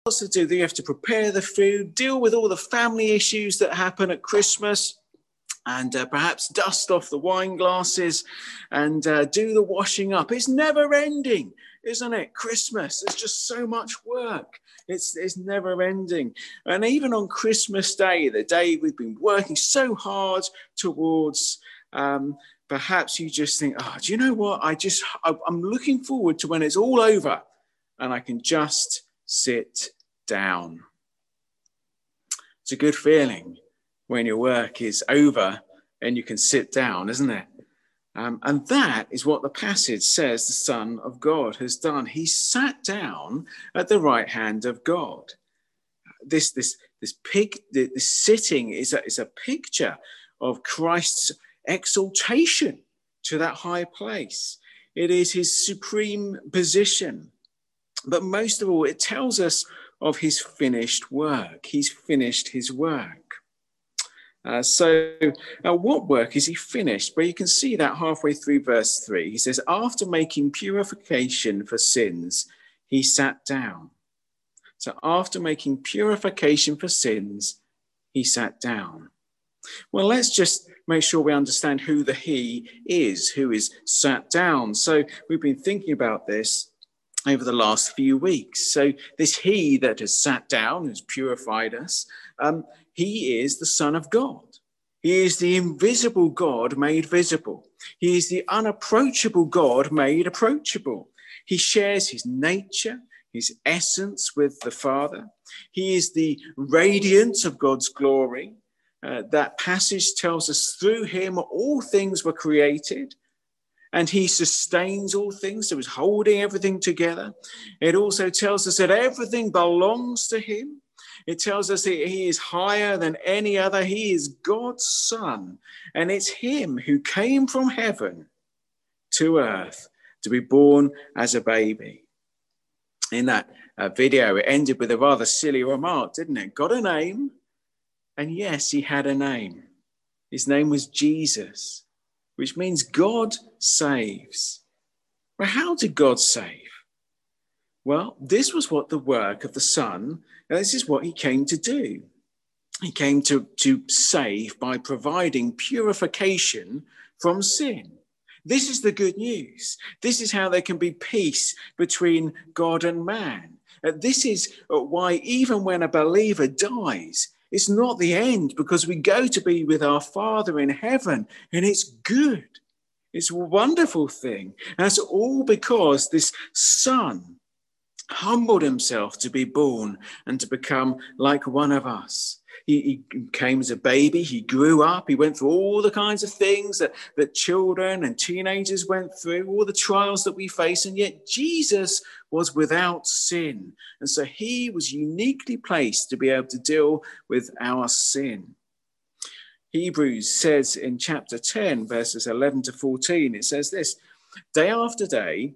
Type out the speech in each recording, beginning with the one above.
lots to do. You have to prepare the food, deal with all the family issues that happen at Christmas, and perhaps dust off the wine glasses and do the washing up. It's never ending, isn't it? Christmas, it's just so much work. It's never ending. And even on Christmas Day, the day we've been working so hard towards, perhaps you just think, oh, do you know what? I'm looking forward to when it's all over and I can just sit down. It's a good feeling when your work is over and you can sit down, isn't it? And that is what the passage says the Son of God has done. He sat down at the right hand of God. This sitting is a picture of Christ's exaltation to that high place. It is his supreme position. But most of all, it tells us of his finished work. He's finished his work. So what work is he finished? Well, you can see that halfway through verse 3. He says, after making purification for sins, he sat down. So after making purification for sins, he sat down. Well, let's just make sure we understand who the he is, who is sat down. So we've been thinking about this over the last few weeks. So this he that has sat down, has purified us, he is the Son of God. He is the invisible God made visible. He is the unapproachable God made approachable. He shares his nature, his essence with the Father. He is the radiance of God's glory. That passage tells us through him all things were created, and he sustains all things, so he's holding everything together. It also tells us that everything belongs to him. It tells us that he is higher than any other. He is God's Son, and it's him who came from heaven to earth to be born as a baby. In that video, it ended with a rather silly remark, didn't it? Got a name, and yes, he had a name. His name was Jesus, which means God saves. Well, how did God save? Well, this was what the work of the Son, this is what he came to do. He came to save by providing purification from sin. This is the good news. This is how there can be peace between God and man. This is why even when a believer dies, it's not the end, because we go to be with our Father in heaven, and it's good. It's a wonderful thing. And that's all because this Son humbled himself to be born and to become like one of us. He came as a baby, he grew up, he went through all the kinds of things that children and teenagers went through, all the trials that we face, and yet Jesus was without sin. And so he was uniquely placed to be able to deal with our sin. Hebrews says in chapter 10, verses 11 to 14, it says this, day after day,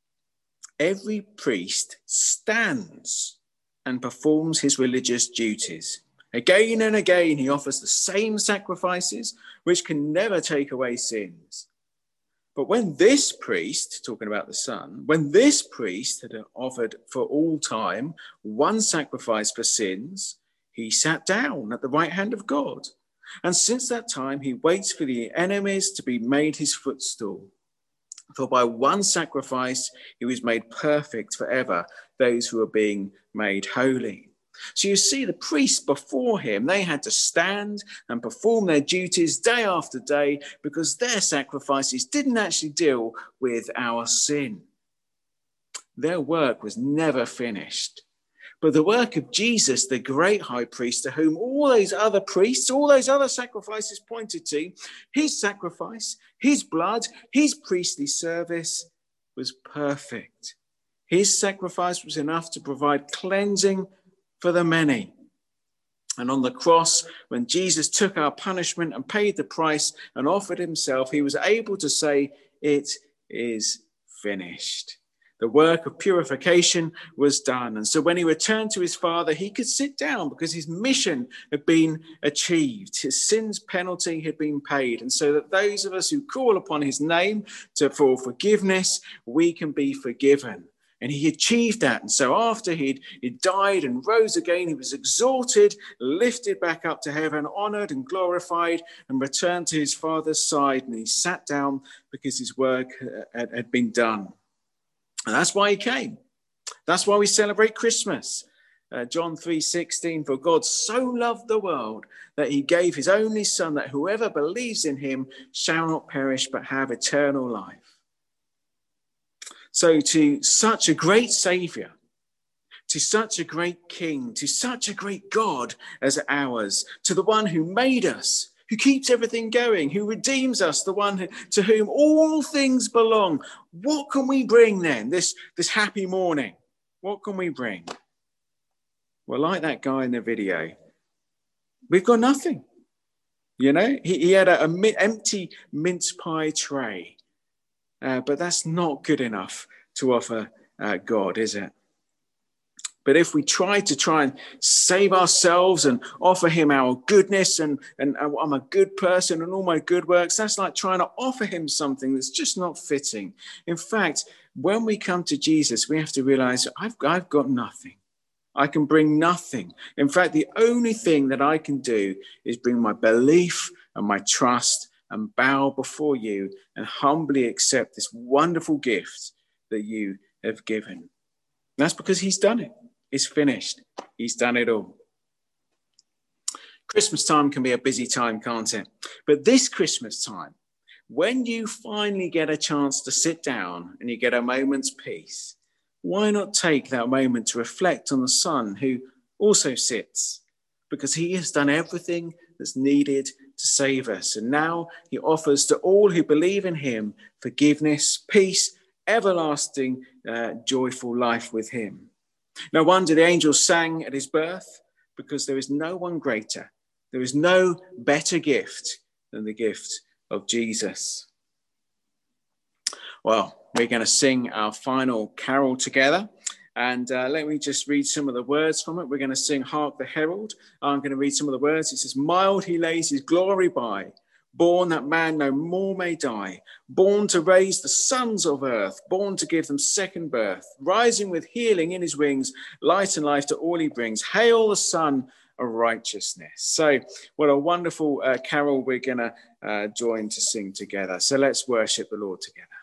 every priest stands and performs his religious duties. Again and again, he offers the same sacrifices, which can never take away sins. But when this priest, talking about the Son, when this priest had offered for all time one sacrifice for sins, he sat down at the right hand of God. And since that time, he waits for the enemies to be made his footstool. For by one sacrifice, he was made perfect forever, those who are being made holy. So you see, the priests before him, they had to stand and perform their duties day after day because their sacrifices didn't actually deal with our sin. Their work was never finished. But the work of Jesus, the great high priest, to whom all those other priests, all those other sacrifices pointed to, his sacrifice, his blood, his priestly service was perfect. His sacrifice was enough to provide cleansing for the many. And on the cross, when Jesus took our punishment and paid the price and offered himself, he was able to say, it is finished. The work of purification was done. And so when he returned to his Father, he could sit down because his mission had been achieved. His sin's penalty had been paid. And so that those of us who call upon his name for forgiveness, we can be forgiven. And he achieved that. And so after he'd died and rose again, he was exalted, lifted back up to heaven, honored and glorified, and returned to his Father's side. And he sat down because his work had been done. And that's why he came. That's why we celebrate Christmas. John 3:16, for God so loved the world that he gave his only son, that whoever believes in him shall not perish but have eternal life. So to such a great Saviour, to such a great King, to such a great God as ours, to the one who made us, who keeps everything going, who redeems us, the one to whom all things belong, what can we bring then this happy morning? What can we bring? Well, like that guy in the video, we've got nothing. You know, he had an empty mince pie tray. But that's not good enough to offer God, is it? But if we try and save ourselves and offer him our goodness and I'm a good person and all my good works, that's like trying to offer him something that's just not fitting. In fact, when we come to Jesus, we have to realize I've got nothing. I can bring nothing. In fact, the only thing that I can do is bring my belief and my trust and bow before you and humbly accept this wonderful gift that you have given. And that's because he's done it. It's finished. He's done it all. Christmas time can be a busy time, can't it? But this Christmas time, when you finally get a chance to sit down and you get a moment's peace, why not take that moment to reflect on the Son who also sits? Because he has done everything that's needed to save us. And now he offers to all who believe in him forgiveness, peace, everlasting, joyful life with him. No wonder the angels sang at his birth, because there is no one greater. There is no better gift than the gift of Jesus. Well, we're going to sing our final carol together. And let me just read some of the words from it. We're going to sing Hark the Herald. I'm going to read some of the words. It says, mild he lays his glory by, born that man no more may die, born to raise the sons of earth, born to give them second birth, rising with healing in his wings, light and life to all he brings. Hail the Son of righteousness. So what a wonderful carol we're going to join to sing together. So let's worship the Lord together.